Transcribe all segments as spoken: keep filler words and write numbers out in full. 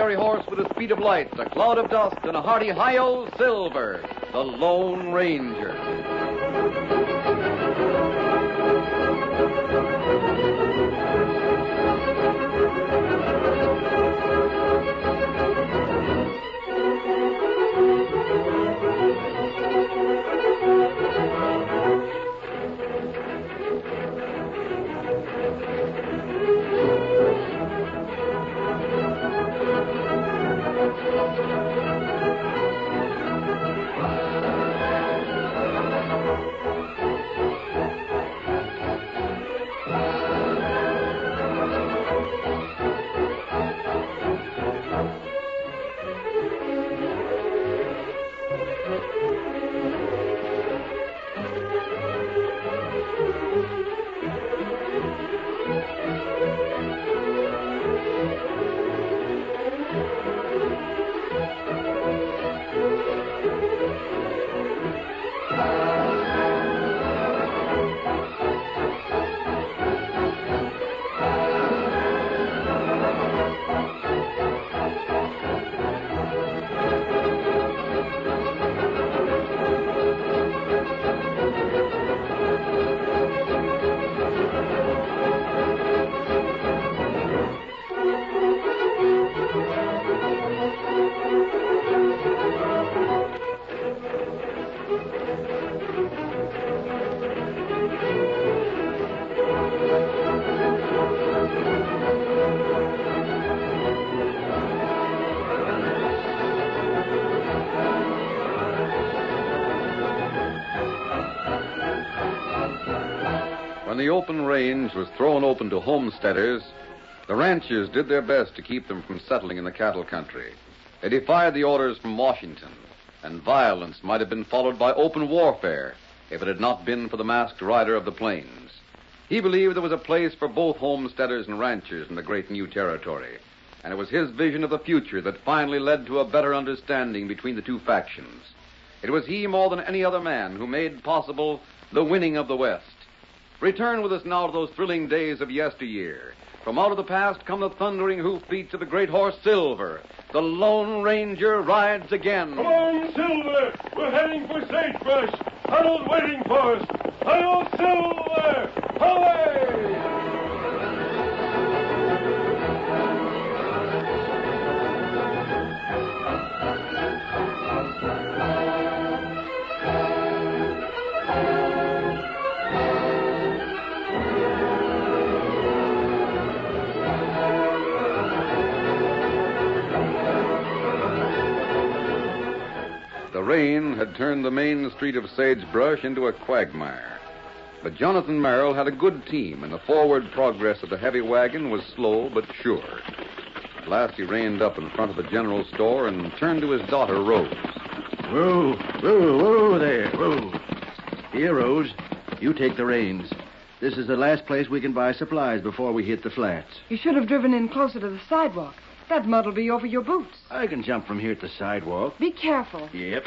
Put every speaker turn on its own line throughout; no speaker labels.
fiery horse with a speed of light, a cloud of dust, and a hearty hi-yo, Silver, the Lone Ranger. When the open range was thrown open to homesteaders, the ranchers did their best to keep them from settling in the cattle country. They defied the orders from Washington, and violence might have been followed by open warfare if it had not been for the masked rider of the plains. He believed there was a place for both homesteaders and ranchers in the great new territory, and it was his vision of the future that finally led to a better understanding between the two factions. It was he more than any other man who made possible the winning of the West. Return with us now to those thrilling days of yesteryear. From out of the past come the thundering hoofbeats of the great horse Silver. The Lone Ranger rides again.
Come on, Silver! We're heading for sagebrush. Harold waiting for us. Hi-yo, Silver! Hooray!
The rain had turned the main street of Sagebrush into a quagmire. But Jonathan Merrill had a good team, and the forward progress of the heavy wagon was slow but sure. At last he reined up in front of the general store and turned to his daughter, Rose.
Whoa, whoa, whoa there, whoa. Here, Rose, you take the reins. This is the last place we can buy supplies before we hit the flats.
You should have driven in closer to the sidewalk. That mud'll be over your boots.
I can jump from here to the sidewalk.
Be careful.
Yep.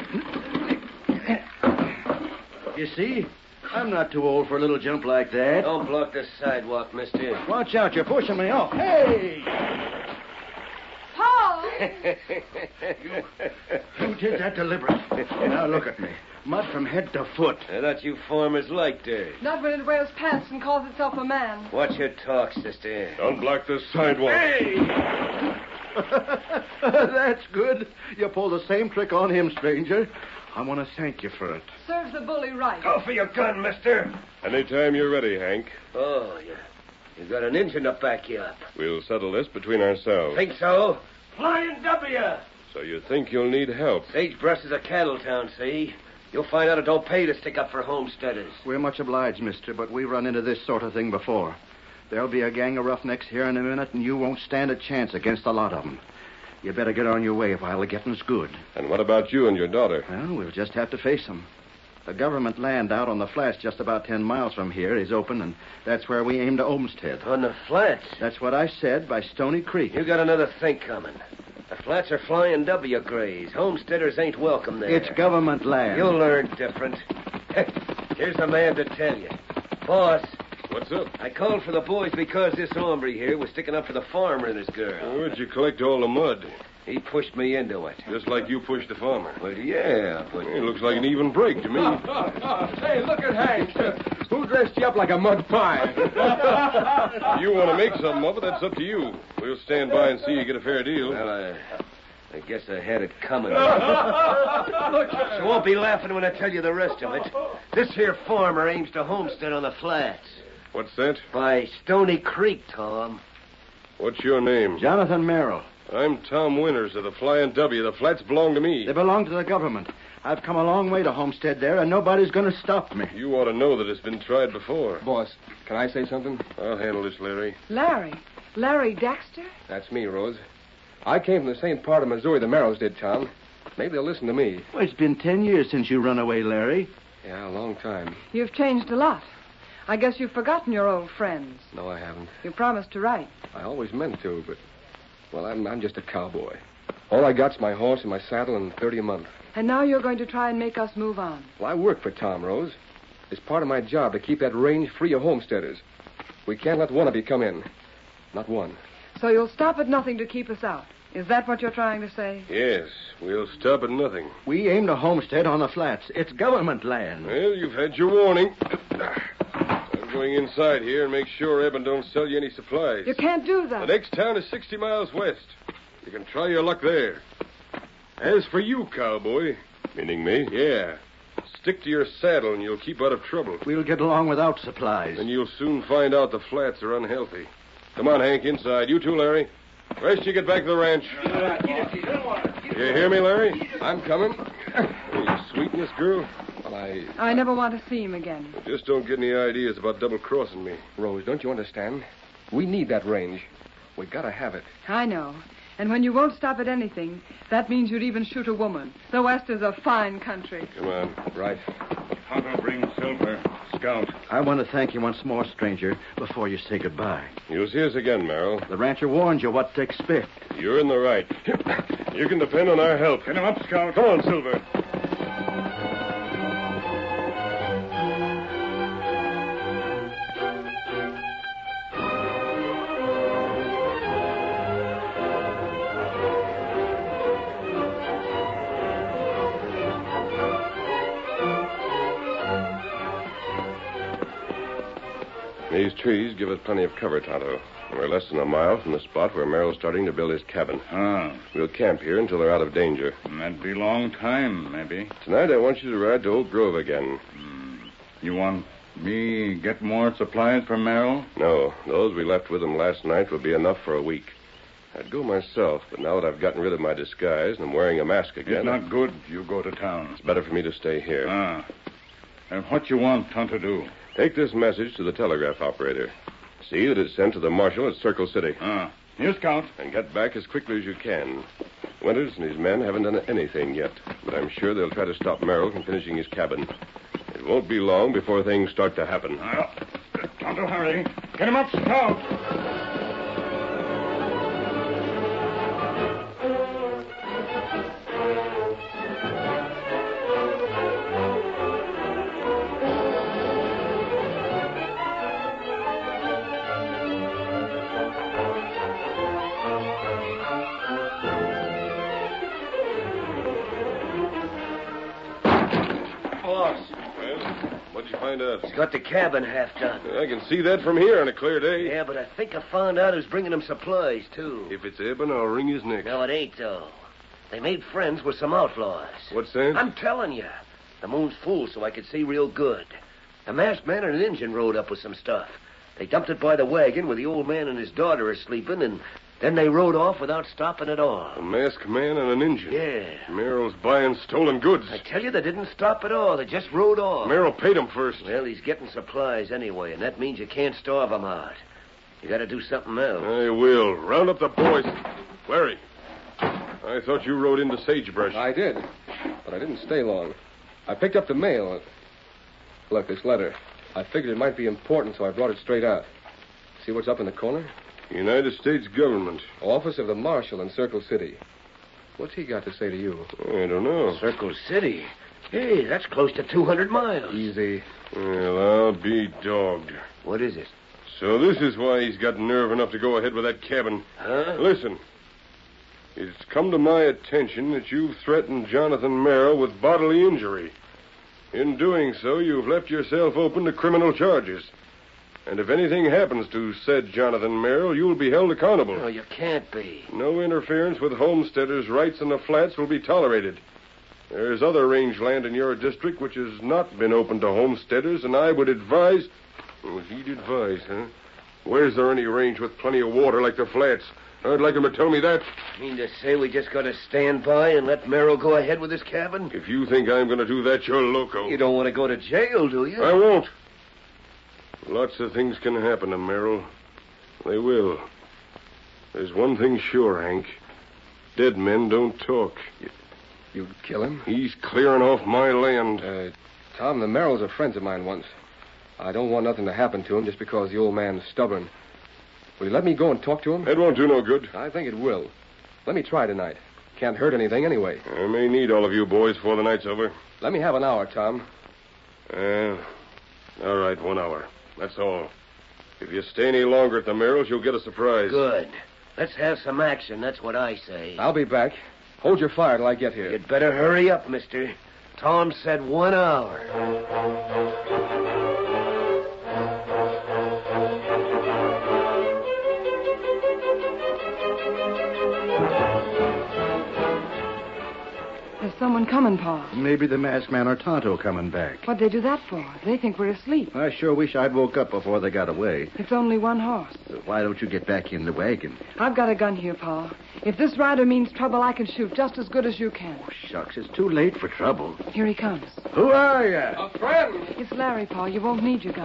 You see? I'm not too old for a little jump like that.
Don't block the sidewalk, mister.
Watch out, you're pushing me off. Hey!
Paul!
you, you did that deliberate. Now look at me. Mud from head to foot.
I thought you farmers liked dirt.
Not when it wears pants and calls itself a man.
Watch your talk, sister.
Don't block the sidewalk.
Hey! That's good. You pulled the same trick on him, stranger. I want to thank you for it.
Serves the bully right.
Go for your gun, mister.
Anytime you're ready, Hank.
Oh, you, you got an engine to back you up.
We'll settle this between ourselves.
Think so? Flying W.
So you think you'll need help?
Sagebrush is a cattle town, see? You'll find out it don't pay to stick up for homesteaders.
We're much obliged, mister, but we run into this sort of thing before. There'll be a gang of roughnecks here in a minute, and you won't stand a chance against a lot of them. You better get on your way while the getting's good.
And what about you and your daughter?
Well, we'll just have to face them. The government land out on the flats just about ten miles from here is open, and that's where we aim to homestead.
On the flats?
That's what I said, by Stony Creek.
You got another think coming. The flats are flying W grays. Homesteaders ain't welcome there.
It's government land.
You'll learn different. Here's a man to tell you. Boss.
What's up?
I called for the boys because this hombre here was sticking up for the farmer and his girl.
Where'd you collect all the mud?
He pushed me into it.
Just like you pushed the farmer.
But yeah, but...
It looks like an even break to me.
Hey, look at Hank. Who dressed you up like a mud pie?
You want to make something of it, that's up to you. We'll stand by and see you get a fair deal.
Well, I, I guess I had it coming. So won't be laughing when I tell you the rest of it. This here farmer aims to homestead on the flats.
What's that?
By Stony Creek, Tom.
What's your name?
Jonathan Merrill.
I'm Tom Winters of the Flying W. The flats belong to me.
They belong to the government. I've come a long way to homestead there, and nobody's going to stop me.
You ought to know that it's been tried before.
Boss, can I say something?
I'll handle this, Larry.
Larry? Larry Dexter?
That's me, Rose. I came from the same part of Missouri the Merrills did, Tom. Maybe they'll listen to me.
Well, it's been ten years since you run away, Larry.
Yeah, a long time.
You've changed a lot. I guess you've forgotten your old friends.
No, I haven't.
You promised to write.
I always meant to, but... Well, I'm, I'm just a cowboy. All I got's my horse and my saddle and thirty a month.
And now you're going to try and make us move on.
Well, I work for Tom, Rose. It's part of my job to keep that range free of homesteaders. We can't let one of you come in. Not one.
So you'll stop at nothing to keep us out. Is that what you're trying to say?
Yes, we'll stop at nothing.
We aim to homestead on the flats. It's government land.
Well, you've had your warning. I'm going inside here and make sure Eben don't sell you any supplies.
You can't do
The
that.
next town is sixty miles west. You can try your luck there. As for you, cowboy...
Meaning me?
Yeah. Stick to your saddle and you'll keep out of trouble.
We'll get along without supplies.
And you'll soon find out the flats are unhealthy. Come on, Hank, inside. You too, Larry. Rest you get back to the ranch. You hear me, Larry?
I'm coming.
You sweeten this girl?
Well, I...
I never want to see him again.
Just don't get any ideas about double-crossing me.
Rose, don't you understand? We need that range. We gotta have it.
I know. And when you won't stop at anything, that means you'd even shoot a woman. The West is a fine country.
Come on.
Right.
Tonto brings Silver. Scout.
I want to thank you once more, stranger, before you say goodbye.
You'll see us again, Merrill.
The rancher warned you what to expect.
You're in the right. You can depend on our help.
Get him up, Scout.
Come on, Silver. These trees give us plenty of cover, Tonto. We're less than a mile from the spot where Merrill's starting to build his cabin.
Ah,
We'll camp here until they're out of danger.
that'd be a long time, maybe.
Tonight, I want you to ride to Oak Grove again.
You want me get more supplies for Merrill?
No, those we left with him last night will be enough for a week. I'd go myself, but now that I've gotten rid of my disguise and I'm wearing a mask
It's
again,
not good you go to town.
it's better for me to stay here.
Ah. And what you want Tonto do?
Take this message to the telegraph operator. See that it's sent to the marshal at Circle City.
Ah. Here, Scout.
And get back as quickly as you can. Winters and his men haven't done anything yet, but I'm sure they'll try to stop Merrill from finishing his cabin. It won't be long before things start to happen.
Well, Tonto, hurry. Get him up, Scout.
What'd you find out?
He's got the cabin half done.
I can see that from here on a clear day.
Yeah, but I think I found out who's bringing him supplies, too.
If it's Eben, I'll wring his neck.
No, it ain't, though. They made friends with some outlaws.
What's that?
I'm telling you. The moon's full, so I could see real good. A masked man and an Injun rode up with some stuff. They dumped it by the wagon where the old man and his daughter are sleeping, and then they rode off without stopping at all.
A masked man and an Injun.
Yeah.
Merrill's buying stolen goods.
I tell you, they didn't stop at all. They just rode off.
Merrill paid him first.
Well, he's getting supplies anyway, and that means you can't starve him out. You got to do something else.
I will. Round up the boys. Larry, I thought you rode into Sagebrush.
I did, but I didn't stay long. I picked up the mail. Look, this letter. I figured it might be important, so I brought it straight out. See what's up in the corner?
United States government.
Office of the Marshal in Circle City. What's he got to say to you?
I don't know.
Circle City? Hey, that's close to two hundred miles.
Easy.
Well, I'll be dogged.
What is it?
So this is why he's got nerve enough to go ahead with that cabin.
Huh?
Listen. It's come to my attention that you've threatened Jonathan Merrill with bodily injury. In doing so, you've left yourself open to criminal charges. And if anything happens to said Jonathan Merrill, you'll be held accountable.
No, you can't be.
No interference with homesteaders' rights in the flats will be tolerated. There's other rangeland in your district which has not been open to homesteaders, and I would advise... Oh, he'd advise, huh? Where's there any range with plenty of water like the flats? I'd like him to tell me that.
You mean to say we just got to stand by and let Merrill go ahead with his cabin?
If you think I'm going to do that, you're loco.
You don't want to go to jail, do you?
I won't. Lots of things can happen to Merrill. They will. There's one thing sure, Hank. Dead men don't talk.
You, you'd kill him?
He's clearing off my land.
Uh, Tom, the Merrills are friends of mine once. I don't want nothing to happen to him just because the old man's stubborn. Will you let me go and talk to him?
That won't do no good.
I think it will. Let me try tonight. Can't hurt anything anyway.
I may need all of you boys before the night's over.
Let me have an hour, Tom.
Uh, all right, one hour. That's all. If you stay any longer at the Merrills, you'll get a surprise.
Good. Let's have some action. That's what I say.
I'll be back. Hold your fire till I get here.
You'd better hurry up, mister. Tom said one hour.
There's someone coming, Pa.
Maybe the masked man or Tonto coming back.
What'd they do that for? They think we're asleep.
I sure wish I'd woke up before they got away.
It's only one horse.
Why don't you get back in the wagon?
I've got a gun here, Pa. If this rider means trouble, I can shoot just as good as you can.
Oh, shucks, it's too late for trouble.
Here he comes.
Who are you?
A friend!
It's Larry, Pa. You won't need your gun.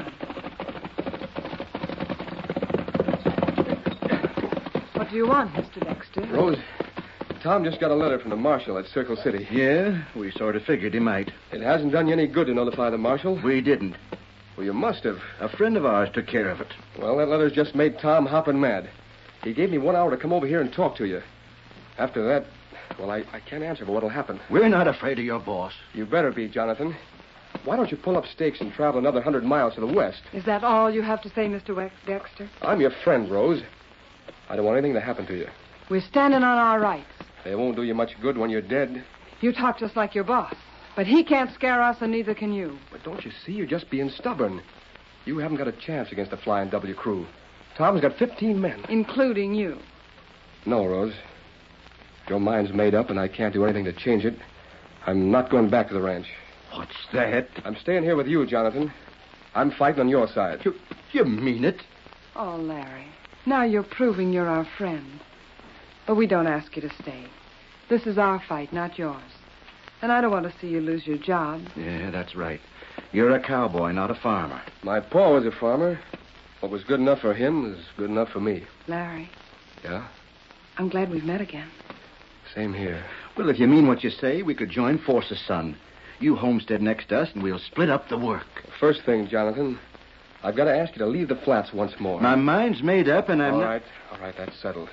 What do you want, Mister Dexter?
Rose, Tom just got a letter from the marshal at Circle City.
Yeah, we sort of figured he might.
It hasn't done you any good to notify the marshal.
We didn't.
Well, you must have.
A friend of ours took care of it.
Well, that letter's just made Tom hopping mad. He gave me one hour to come over here and talk to you. After that, well, I, I can't answer for what'll happen.
We're not afraid of your boss.
You better be, Jonathan. Why don't you pull up stakes and travel another hundred miles to the west?
Is that all you have to say, Mister Wex- Dexter?
I'm your friend, Rose. I don't want anything to happen to you.
We're standing on our rights.
They won't do you much good when you're dead.
You talk just like your boss. But he can't scare us, and neither can you.
But don't you see? You're just being stubborn. You haven't got a chance against the Flying W crew. Tom's got fifteen men.
Including you.
No, Rose. Your mind's made up, and I can't do anything to change it. I'm not going back to the ranch.
What's that?
I'm staying here with you, Jonathan. I'm fighting on your side.
You, you mean it?
Oh, Larry. Now you're proving you're our friend. But we don't ask you to stay. This is our fight, not yours. And I don't want to see you lose your job.
Yeah, that's right. You're a cowboy, not a farmer.
My pa was a farmer. What was good enough for him is good enough for me.
Larry,
Yeah?
I'm glad we've met again.
Same here.
Well, if you mean what you say, we could join forces, son. You homestead next to us, and we'll split up the work.
First thing, Jonathan, I've got to ask you to leave the flats once more.
My mind's made up, and I'm
All
not...
right, all right, that's settled.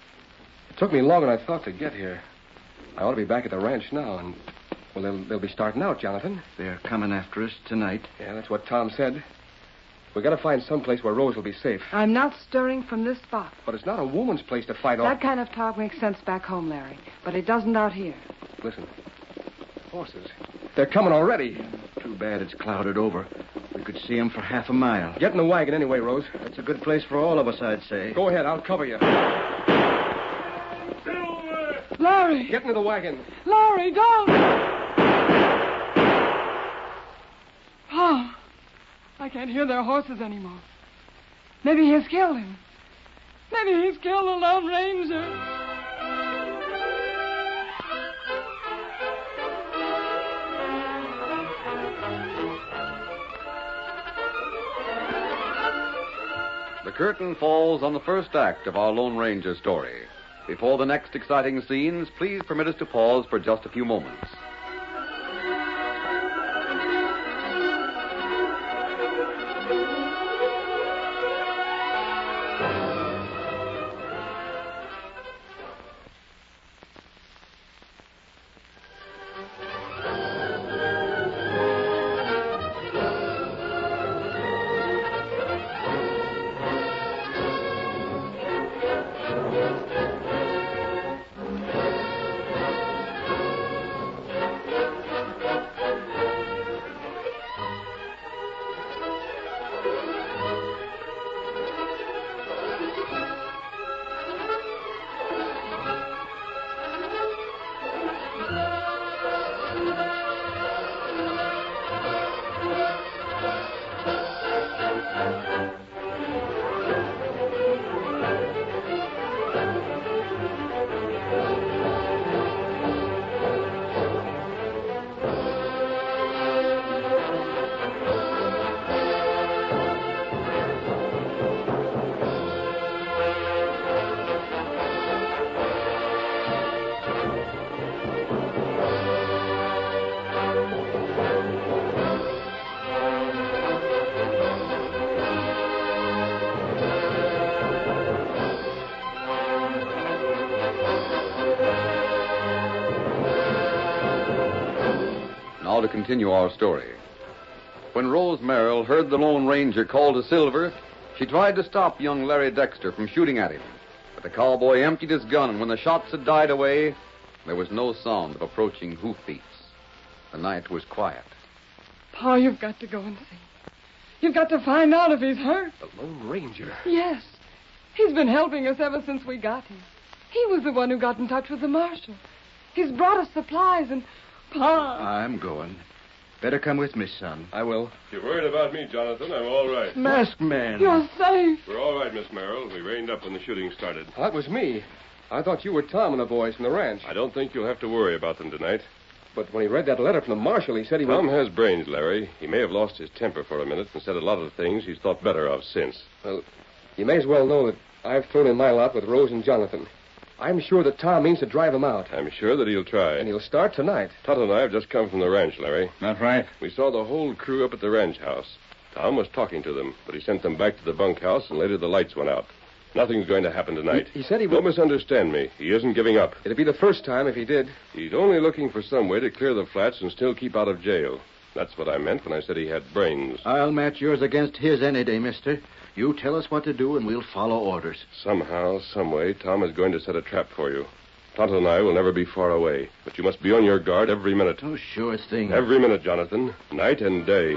It took me longer than I thought to get here. I ought to be back at the ranch now, and, well, they'll, they'll be starting out, Jonathan.
They're coming after us tonight.
Yeah, that's what Tom said. We got to find some place where Rose will be safe.
I'm not stirring from this spot.
But it's not a woman's place to fight
That
off.
kind of talk makes sense back home, Larry. But it doesn't out here.
Listen. Horses. They're coming already.
Too bad it's clouded over. We could see 'em for half a mile.
Get in the wagon anyway, Rose.
That's a good place for all of us, I'd say.
Go ahead, I'll cover you.
Larry!
Get into the wagon.
Larry, don't! Oh, I can't hear their horses anymore. Maybe he's killed him. Maybe he's killed the Lone Ranger.
The curtain falls on the first act of our Lone Ranger story. Before the next exciting scenes, please permit us to pause for just a few moments. to continue our story. When Rose Merrill heard the Lone Ranger call to Silver, she tried to stop young Larry Dexter from shooting at him. But the cowboy emptied his gun, and when the shots had died away, there was no sound of approaching hoofbeats. The night was quiet.
Pa, you've got to go and see. You've got to find out if he's hurt.
The Lone Ranger?
Yes. He's been helping us ever since we got him. He was the one who got in touch with the marshal. He's brought us supplies, and Pa...
I'm going. Better come with me, son.
I will.
If you're worried about me, Jonathan, I'm all right.
Masked man.
You're safe.
We're all right, Miss Merrill. We reined up when the shooting started.
That was me. I thought you were Tom and the boys from the ranch.
I don't think you'll have to worry about them tonight.
But when he read that letter from the marshal, he said he
Tom
was...
has brains, Larry. He may have lost his temper for a minute and said a lot of things he's thought better of since.
Well, you may as well know that I've thrown in my lot with Rose and Jonathan. I'm sure that Tom means to drive him out.
I'm sure that he'll try.
And he'll start tonight.
Tonto and I have just come from the ranch, Larry.
That's right.
We saw the whole crew up at the ranch house. Tom was talking to them, but he sent them back to the bunkhouse, and later the lights went out. Nothing's going to happen tonight.
He, he said he would...
Don't misunderstand me. He isn't giving up.
It'd be the first time if he did.
He's only looking for some way to clear the flats and still keep out of jail. That's what I meant when I said he had brains.
I'll match yours against his any day, mister. You tell us what to do, and we'll follow orders.
Somehow, some way, Tom is going to set a trap for you. Tonto and I will never be far away, but you must be on your guard every minute.
Oh, sure thing.
Every minute, Jonathan. Night and day.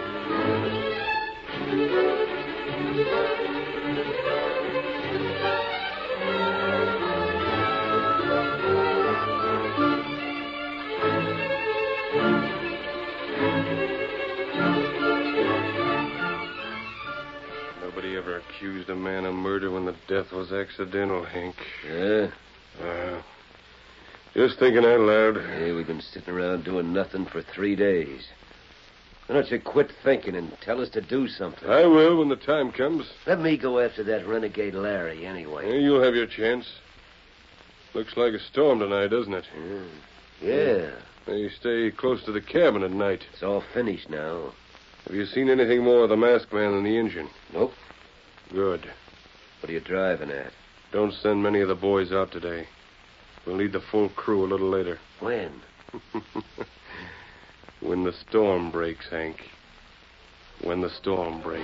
Nobody ever accused a man of murder when the death was accidental, Hank.
Yeah?
Uh, just thinking out loud.
Hey, we've been sitting around doing nothing for three days. Why don't you quit thinking and tell us to do something?
I will when the time comes.
Let me go after that renegade Larry anyway.
Yeah, you'll have your chance. Looks like a storm tonight, doesn't it?
Mm. Yeah.
You stay close to the cabin at night.
It's all finished now.
Have you seen anything more of the masked man and the engine?
Nope.
Good.
What are you driving at?
Don't send many of the boys out today. We'll need the full crew a little later.
When?
When the storm breaks, Hank. When the storm breaks.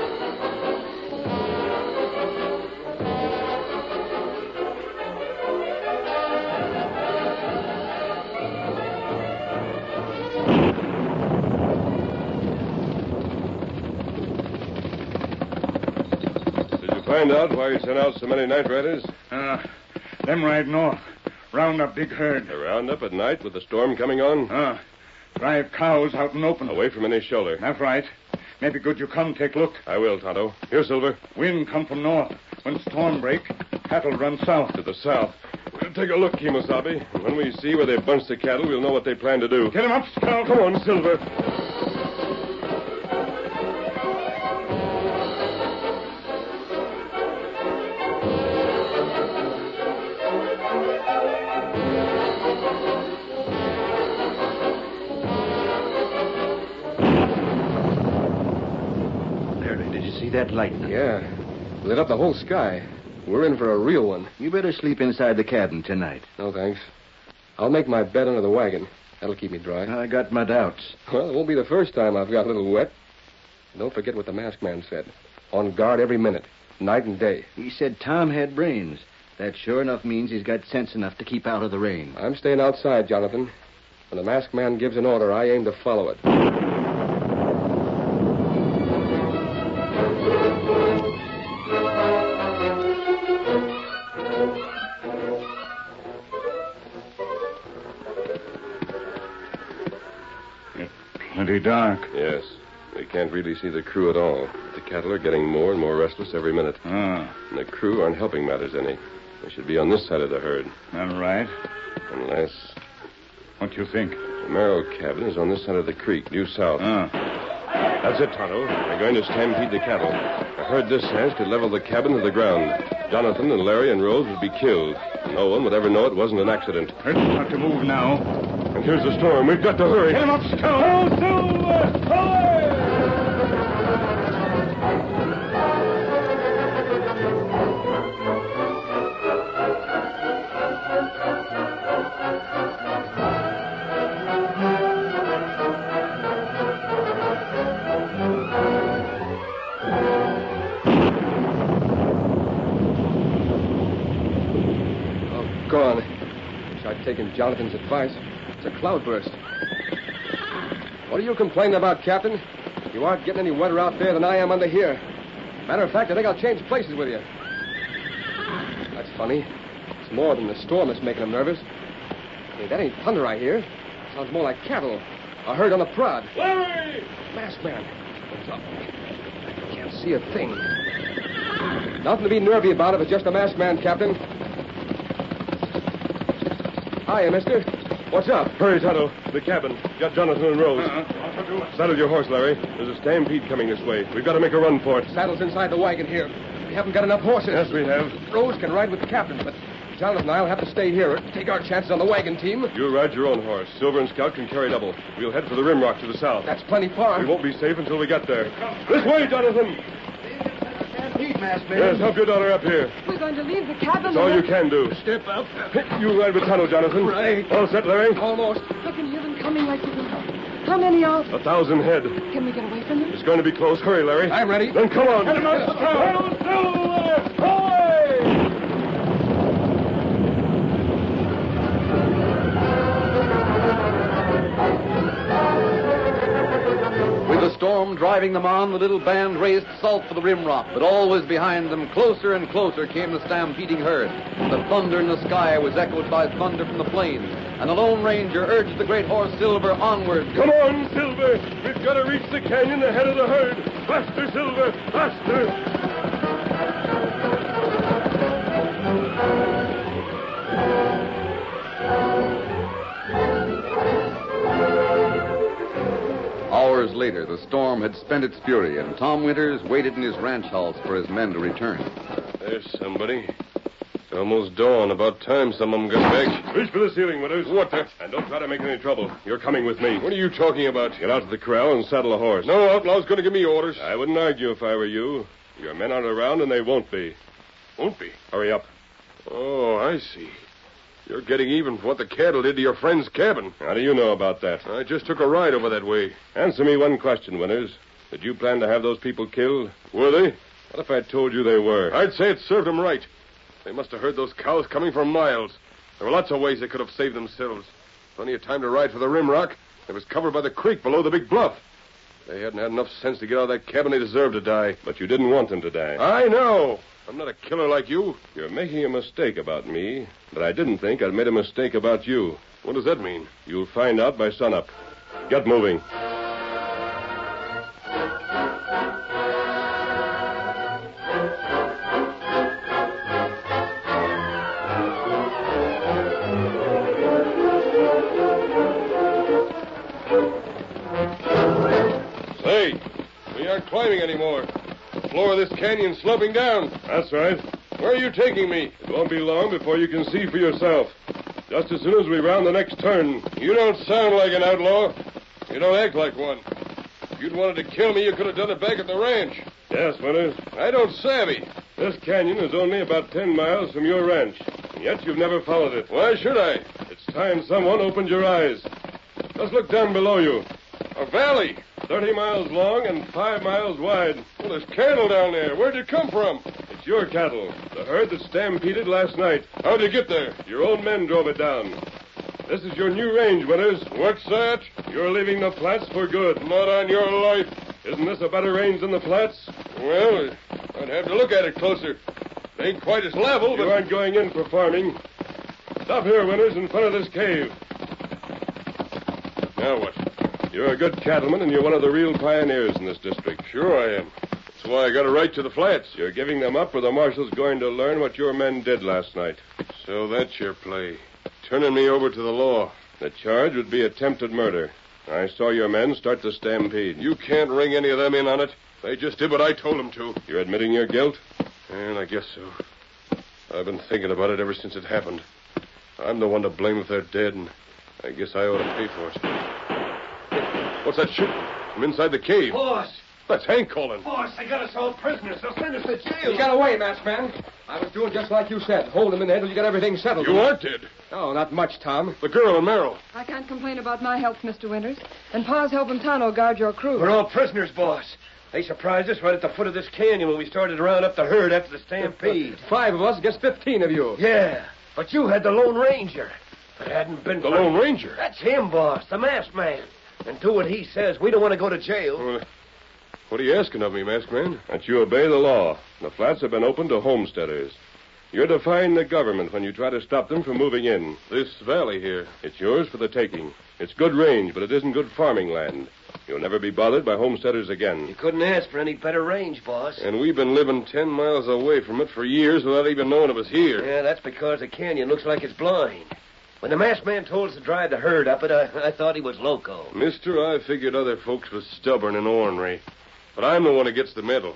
Did you find out why you sent out so many night riders?
Uh, them ride north. Round up big herd.
A roundup at night with the storm coming on?
Uh, drive cows out and open.
Away from any shoulder.
That's right. Maybe good you come take look.
I will, Tonto. Here, Silver.
Wind come from north. When storm break, cattle run south.
To the south. We'll take a look, Kemosabe. And when we see where they've bunched the cattle, we'll know what they plan to do.
Get 'em up, Scout.
Come on, Silver.
That lightning.
Yeah. Lit up the whole sky. We're in for a real one.
You better sleep inside the cabin tonight.
No, thanks. I'll make my bed under the wagon. That'll keep me dry.
I got my doubts.
Well, it won't be the first time I've got a little wet. Don't forget what the masked man said. On guard every minute, night and day.
He said Tom had brains. That sure enough means he's got sense enough to keep out of the rain.
I'm staying outside, Jonathan. When the masked man gives an order, I aim to follow it.
Plenty dark.
Yes. We can't really see the crew at all. The cattle are getting more and more restless every minute.
Ah,
And the crew aren't helping matters any. They should be on this side of the herd.
that's right.
Unless
What you think?
the Merrill cabin is on this side of the creek, due south.
Ah,
That's it, Tonto. They're going to stampede the cattle. A herd this size could level the cabin to the ground. Jonathan and Larry and Rose would be killed. No one would ever know it wasn't an accident.
herd's got to move now.
And here's the storm. We've got to hurry.
Get 'em up, Scout. Oh, Silver! Away!
gone. Wish I'd taken Jonathan's advice. It's a cloudburst. What are you complaining about, Captain? You aren't getting any wetter out there than I am under here. Matter of fact, I think I'll change places with you. That's funny. It's more than the storm that's making them nervous. Hey, that ain't thunder I hear. Sounds more like cattle. A herd on the prod.
Larry!
Masked man. What's up? I can't see a thing. Nothing to be nervy about if it's just a masked man, Captain. Hiya, mister. What's up?
Hurry, Tonto. The cabin. Got Jonathan and Rose. Uh-huh. Saddle your horse, Larry. There's a stampede coming this way. We've got to make a run for it.
Saddle's inside the wagon here. We haven't got enough horses.
Yes, we have.
Rose can ride with the captain, but Jonathan and I'll have to stay here. Take our chances on the wagon team.
You ride your own horse. Silver and Scout can carry double. We'll head for the rim rock to the south.
That's plenty far.
We won't be safe until we get there. This way, Jonathan.
Stampede, masked man.
Yes, help your daughter up here.
We're going to leave the cabin.
That's all you can do.
Step up.
You ride with Tonto, Jonathan.
Right.
All set, Larry?
Almost.
I can hear them coming like you can. How many are?
A thousand head.
Can we get away from them?
It's going to be close. Hurry, Larry.
I'm ready.
Then come on.
Get him out of the crowd.
With the storm driving them on, the little band raced south for the rim rock, but always behind them, closer and closer came the stampeding herd. The thunder in the sky was echoed by thunder from the plains, and the Lone Ranger urged the great horse Silver onward.
Come on, Silver. We've got to reach the canyon ahead of the herd. Faster, Silver. Faster.
Hours later, the storm had spent its fury, and Tom Winters waited in his ranch house for his men to return.
There's somebody. It's almost dawn. About time some of them got back. Reach for the ceiling, Winters. What the? And don't try to make any trouble. You're coming with me. What are you talking about? Get out to the corral and saddle a horse. No outlaw's going to give me orders. I wouldn't argue if I were you. Your men aren't around, and they won't be. Won't be? Hurry up. Oh, I see. You're getting even for what the cattle did to your friend's cabin. How do you know about that? I just took a ride over that way. Answer me one question, Winters. Did you plan to have those people killed? Were they? What if I told you they were? I'd say it served them right. They must have heard those cows coming for miles. There were lots of ways they could have saved themselves. Plenty of time to ride for the rim rock. It was covered by the creek below the big bluff. If they hadn't had enough sense to get out of that cabin, they deserved to die. But you didn't want them to die. I know. I'm not a killer like you. You're making a mistake about me, but I didn't think I'd made a mistake about you. What does that mean? You'll find out by sunup. Get moving. Say, we aren't climbing anymore. The floor of this canyon's sloping down. That's right. Where are you taking me? It won't be long before you can see for yourself. Just as soon as we round the next turn. You don't sound like an outlaw. You don't act like one. If you'd wanted to kill me, you could have done it back at the ranch. Yes, Winters. I don't savvy. This canyon is only about ten miles from your ranch. And yet you've never followed it. Why should I? It's time someone opened your eyes. Just look down below you. A valley. Thirty miles long and five miles wide. Well, there's cattle down there. Where'd you come from? It's your cattle. The herd that stampeded last night. How'd you get there? Your own men drove it down. This is your new range, Winters. What's that? You're leaving the flats for good. Not on your life. Isn't this a better range than the flats? Well, I'd have to look at it closer. It ain't quite as level, but... You aren't going in for farming. Stop here, Winters, in front of this cave. Now what? You're a good cattleman, and you're one of the real pioneers in this district. Sure I am. That's why I got a right to the flats. You're giving them up, or the marshal's going to learn what your men did last night. So that's your play. Turning me over to the law. The charge would be attempted murder. I saw your men start the stampede. You can't ring any of them in on it. They just did what I told them to. You're admitting your guilt? And I guess so. I've been thinking about it ever since it happened. I'm the one to blame if they're dead, and I guess I ought to pay for it. What's that shooting? From inside the cave.
Boss!
That's Hank calling.
Boss, they got us all prisoners. They'll send us to jail.
You got away, masked man. I was doing just like you said. Hold him in there till you got everything settled.
You aren't dead.
Oh, not much, Tom.
The girl and Merrill.
I can't complain about my health, Mister Winters. And Pa's helping Tonto guard your crew.
We're all prisoners, boss. They surprised us right at the foot of this canyon when we started to round up the herd after the stampede.
Five of us against fifteen of you.
Yeah. But you had the Lone Ranger. If it hadn't been
The
for...
Lone Ranger?
That's him, boss, the masked man. And do what he says. We don't want to go to jail.
Well, what are you asking of me, masked man? That you obey the law. The flats have been opened to homesteaders. You're defying the government when you try to stop them from moving in. This valley here, it's yours for the taking. It's good range, but it isn't good farming land. You'll never be bothered by homesteaders again.
You couldn't ask for any better range, boss.
And we've been living ten miles away from it for years without even knowing it was here.
Yeah, that's because the canyon looks like it's blind. When the masked man told us to drive the herd up it, I, I thought he was loco.
Mister, I figured other folks was stubborn and ornery. But I'm the one who gets the medal.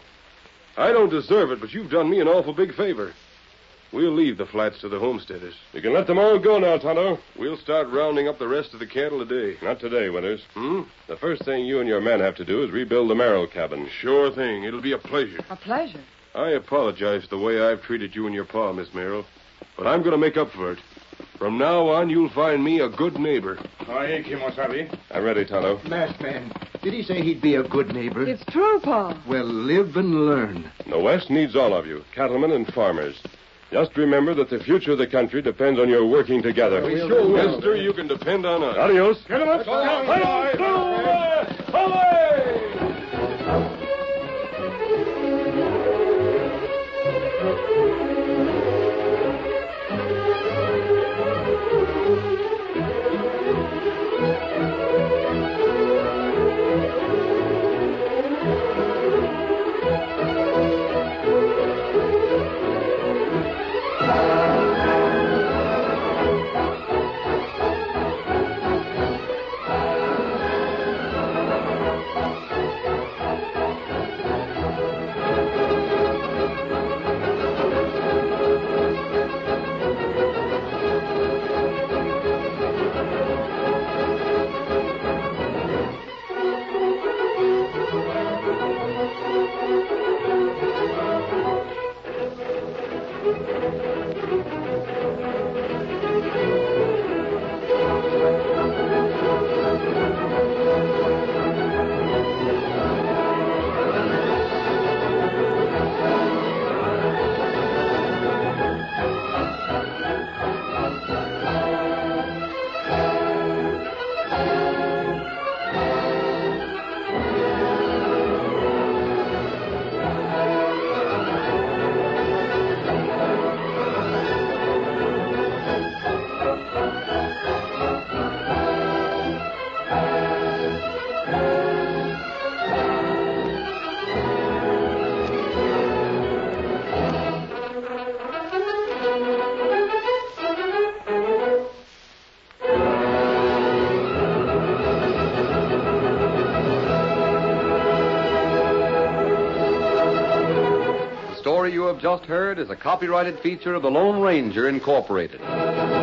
I don't deserve it, but you've done me an awful big favor. We'll leave the flats to the homesteaders. You can let them all go now, Tonto. We'll start rounding up the rest of the cattle today. Not today, Winters. Hmm? The first thing you and your men have to do is rebuild the Merrill cabin. Sure thing. It'll be a pleasure.
A pleasure.
I apologize for the way I've treated you and your pa, Miss Merrill. But I'm going to make up for it. From now on, you'll find me a good neighbor.
Aye, Kimosabe.
I'm ready, Tonto.
Masked man, did he say he'd be a good neighbor?
It's true, Pa.
Well, live and learn.
The West needs all of you, cattlemen and farmers. Just remember that the future of the country depends on your working together.
We sure will.
Mister, you can depend on us. Adios. Get him up.
The story you have just heard is a copyrighted feature of the Lone Ranger, Incorporated.